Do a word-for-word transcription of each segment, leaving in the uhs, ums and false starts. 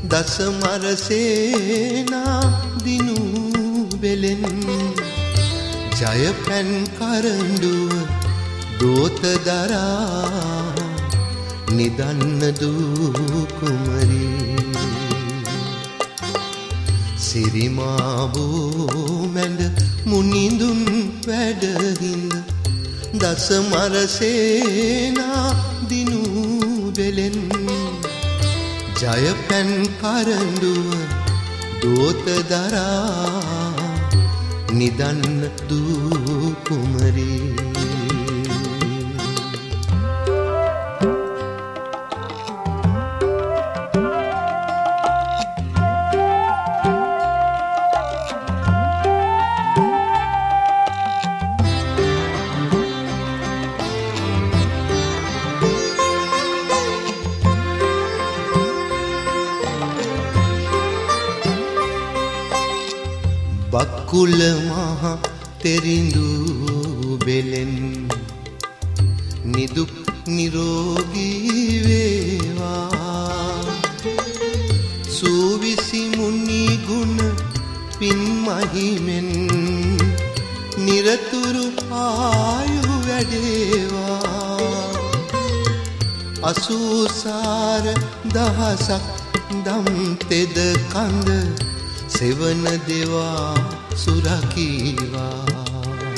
දස මරසේනා දිනු වෙලෙන් ජය පැන් කරඬුව දෝත දරා නිදන්න දූ කුමරී සිරිමාවෝ මැඬ මුනිඳුන් වැඩහිඳ දස මරසේනා දිනු වෙලෙන් ජය පැන් කරඬුව දෝත දරා නිදන්න දූ කුමරී බකුල මහ තෙරිඳු බෙලෙන් නිදුක් නිරෝගී වේවා සූවිසි මුනි ගුණ පින් මහිමෙන් නිරතුරු ආයු වැඩේවා අසූසාර දහසක් දම් තෙද කඳ සෙවන දෙවා සුරකීවා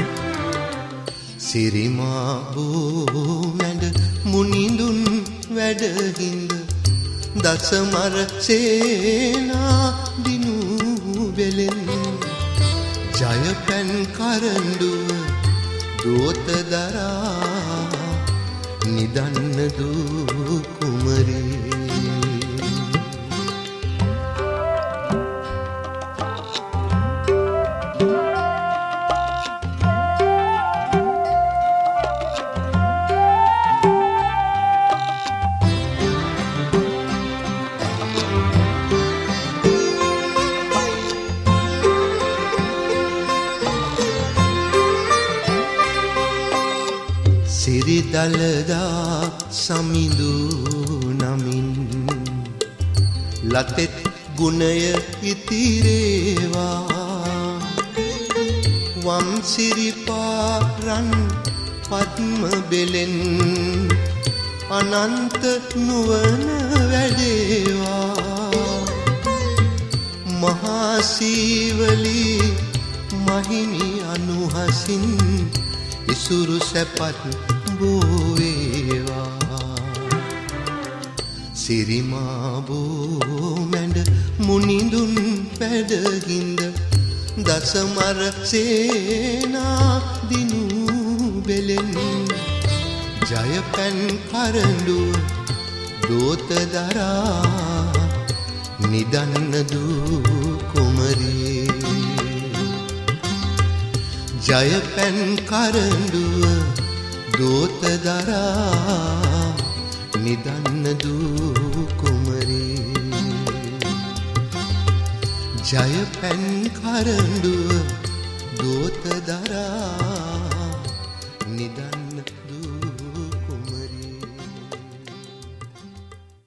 සිරිමාවෝ මැඬ මුනිඳුන් වැඩහිඳ දස මරසේනා දිනු වෙලෙන් ජය පැන් කරඬුව දෝත දරා නිදන්න දූ කුමරී සිරි දලදා සමිඳු නමින් ලතෙත් ගුණය ඉතිරේවා වම් සිරිපා රන් පද්ම බෙලෙන් අනන්ත නුවණ වැඩේවා මහා සීවලී මහිමි අනුහසින් ඉසුරු සැපත් බෝවේවා සිරිමාවෝ මැඬ මුනිඳුන් වැඩහිඳ දස මරසේනා දිනු වෙලෙන් ජය පැන් කරඬුව දෝත දරා නිදන්න දූ කුමරී ජය පැන් කරඬුව දෝත දරා නිදන්න දූ කුමරී ජය පැන් කරඬුව දෝත දරා